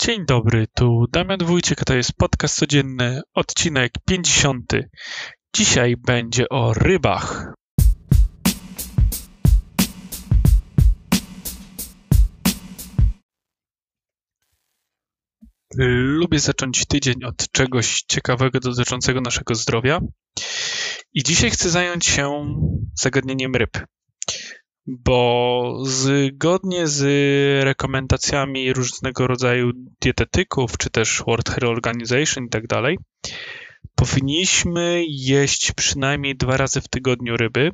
Dzień dobry, tu Damian Wójcik, a to jest podcast codzienny, odcinek 50. Dzisiaj będzie o rybach. Lubię zacząć tydzień od czegoś ciekawego dotyczącego naszego zdrowia i dzisiaj chcę zająć się zagadnieniem ryb, bo zgodnie z rekomendacjami różnego rodzaju dietetyków, czy też World Health Organization i tak dalej, powinniśmy jeść przynajmniej 2 razy w tygodniu ryby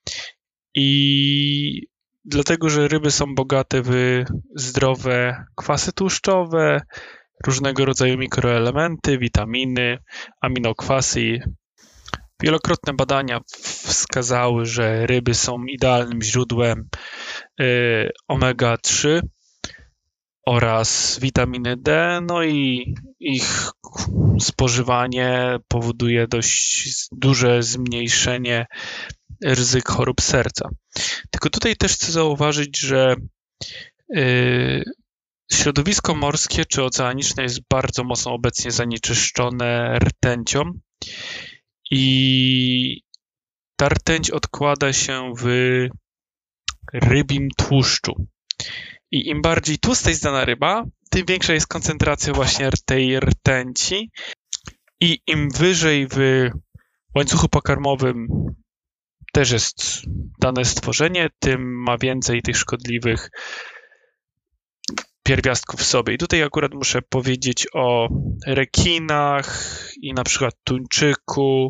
i dlatego, że ryby są bogate w zdrowe kwasy tłuszczowe, różnego rodzaju mikroelementy, witaminy, aminokwasy. Wielokrotne badania wskazały, że ryby są idealnym źródłem omega-3 oraz witaminy D, no i ich spożywanie powoduje dość duże zmniejszenie ryzyk chorób serca. Tylko tutaj też chcę zauważyć, że środowisko morskie czy oceaniczne jest bardzo mocno obecnie zanieczyszczone rtęcią i ta rtęć odkłada się w rybim tłuszczu. I im bardziej tłusta jest dana ryba, tym większa jest koncentracja właśnie tej rtęci i im wyżej w łańcuchu pokarmowym też jest dane stworzenie, tym ma więcej tych szkodliwych pierwiastków w sobie. I tutaj akurat muszę powiedzieć o rekinach i na przykład tuńczyku,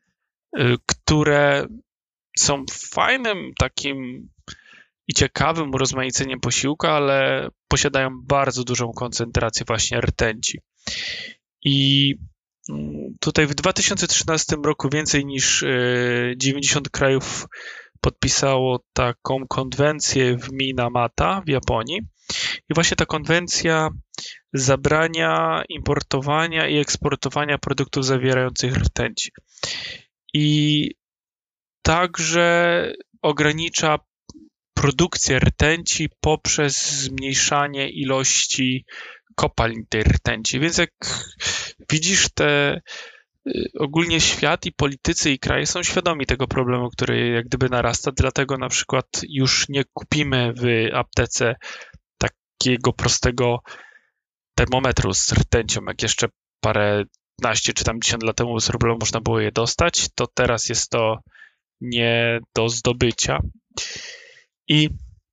które są fajnym takim i ciekawym urozmaiceniem posiłka, ale posiadają bardzo dużą koncentrację właśnie rtęci. I tutaj w 2013 roku więcej niż 90 krajów podpisało taką konwencję w Minamata w Japonii. I właśnie ta konwencja zabrania importowania i eksportowania produktów zawierających rtęć. I także ogranicza produkcję rtęci poprzez zmniejszanie ilości kopalń tej rtęci. Więc jak widzisz, ogólnie świat i politycy i kraje są świadomi tego problemu, który jak gdyby narasta, dlatego na przykład już nie kupimy w aptece takiego prostego termometru z rtęcią, jak jeszcze paręnaście czy tam 10 lat temu bez problemu można było je dostać, to teraz jest to nie do zdobycia. I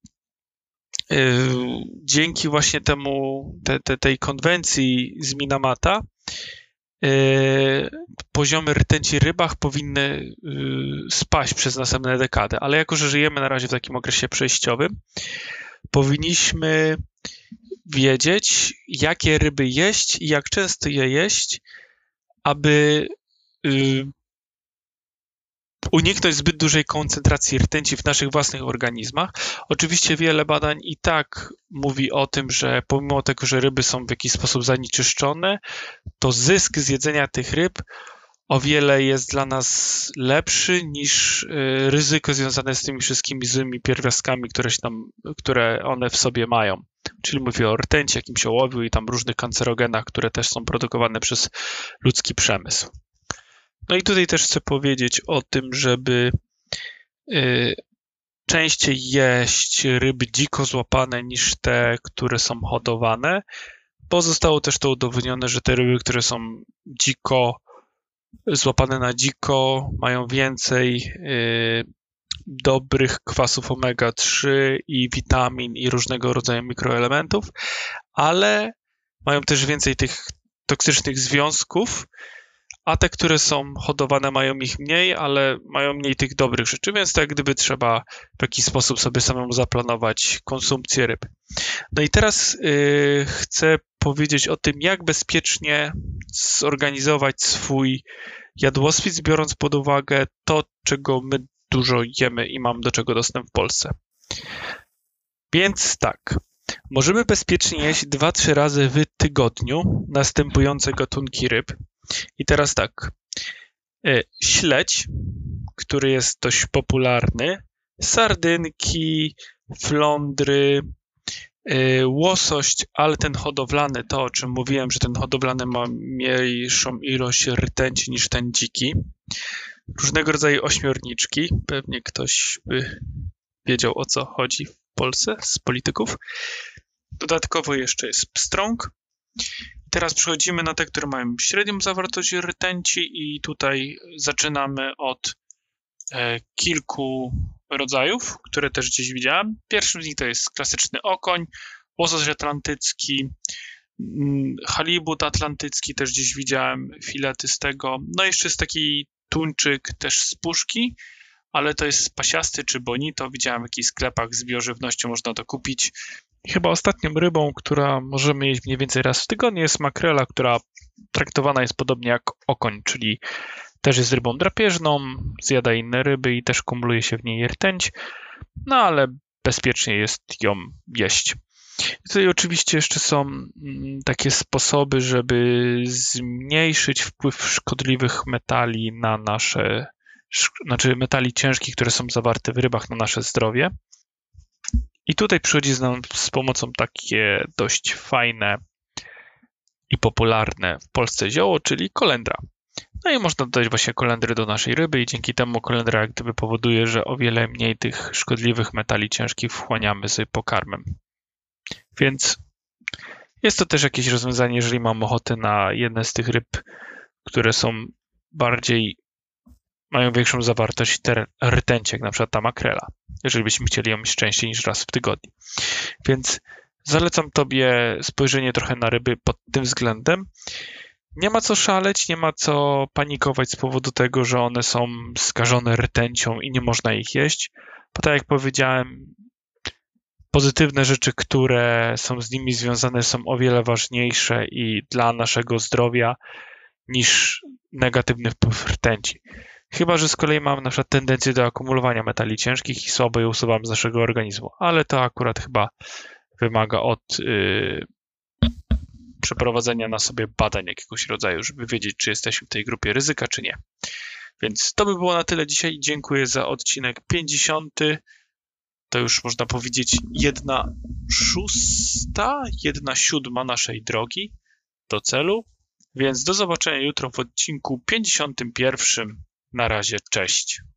dzięki właśnie tej konwencji z Minamata poziomy rtęci w rybach powinny spaść przez następne dekady, ale jako, że żyjemy na razie w takim okresie przejściowym, powinniśmy wiedzieć, jakie ryby jeść i jak często je jeść, aby uniknąć zbyt dużej koncentracji rtęci w naszych własnych organizmach. Oczywiście wiele badań i tak mówi o tym, że pomimo tego, że ryby są w jakiś sposób zanieczyszczone, to zysk z jedzenia tych ryb o wiele jest dla nas lepszy niż ryzyko związane z tymi wszystkimi złymi pierwiastkami, które one w sobie mają. Czyli mówię o rtęci, jakimś ołowiu i tam różnych kancerogenach, które też są produkowane przez ludzki przemysł. No i tutaj też chcę powiedzieć o tym, żeby częściej jeść ryby dziko złapane niż te, które są hodowane, bo zostało też to udowodnione, że te ryby, które są złapane na dziko, mają więcej dobrych kwasów omega-3 i witamin i różnego rodzaju mikroelementów, ale mają też więcej tych toksycznych związków, a te, które są hodowane, mają ich mniej, ale mają mniej tych dobrych rzeczy, więc tak gdyby trzeba w jakiś sposób sobie samemu zaplanować konsumpcję ryb. No i teraz chcę powiedzieć o tym, jak bezpiecznie zorganizować swój jadłospis, biorąc pod uwagę to, czego my dużo jemy i mamy do czego dostęp w Polsce. Więc tak, możemy bezpiecznie jeść 2-3 razy w tygodniu następujące gatunki ryb. I teraz tak, śledź, który jest dość popularny, sardynki, flądry, Łosoś, ale ten hodowlany, to o czym mówiłem, że ten hodowlany ma mniejszą ilość rtęci niż ten dziki. Różnego rodzaju ośmiorniczki, pewnie ktoś by wiedział, o co chodzi w Polsce z polityków. Dodatkowo jeszcze jest pstrąg. Teraz przechodzimy na te, które mają średnią zawartość rtęci i tutaj zaczynamy od kilku rodzajów, które też gdzieś widziałem. Pierwszym z nich to jest klasyczny okoń, łosoś atlantycki, halibut atlantycki też gdzieś widziałem, filety z tego. No jeszcze jest taki tuńczyk też z puszki, ale to jest pasiasty czy bonito. Widziałem w jakichś sklepach z biożywnością, można to kupić. Chyba ostatnią rybą, która możemy jeść mniej więcej raz w tygodniu, jest makrela, która traktowana jest podobnie jak okoń, czyli też jest rybą drapieżną, zjada inne ryby i też kumuluje się w niej rtęć, no ale bezpiecznie jest ją jeść. I tutaj oczywiście jeszcze są takie sposoby, żeby zmniejszyć wpływ szkodliwych metali na nasze, znaczy metali ciężkich, które są zawarte w rybach na nasze zdrowie. I tutaj przychodzi nam z pomocą takie dość fajne i popularne w Polsce zioło, czyli kolendra. No i można dodać właśnie kolendry do naszej ryby i dzięki temu kolendra jak gdyby powoduje, że o wiele mniej tych szkodliwych metali ciężkich wchłaniamy z pokarmem. Więc jest to też jakieś rozwiązanie, jeżeli mam ochotę na jedne z tych ryb, które są mają większą zawartość rtęci, jak na przykład ta makrela, jeżeli byśmy chcieli ją mieć częściej niż raz w tygodniu. Więc zalecam Tobie spojrzenie trochę na ryby pod tym względem. Nie ma co szaleć, nie ma co panikować z powodu tego, że one są skażone rtęcią i nie można ich jeść, bo tak jak powiedziałem, pozytywne rzeczy, które są z nimi związane, są o wiele ważniejsze i dla naszego zdrowia niż negatywny wpływ rtęci. Chyba że z kolei mamy na przykład tendencję do akumulowania metali ciężkich i słabo je usuwamy z naszego organizmu, ale to akurat chyba wymaga od przeprowadzenia na sobie badań jakiegoś rodzaju, żeby wiedzieć, czy jesteśmy w tej grupie ryzyka, czy nie. Więc to by było na tyle dzisiaj. Dziękuję za odcinek 50. To już można powiedzieć 1/6, 1/7 naszej drogi do celu. Więc do zobaczenia jutro w odcinku 51. Na razie, cześć.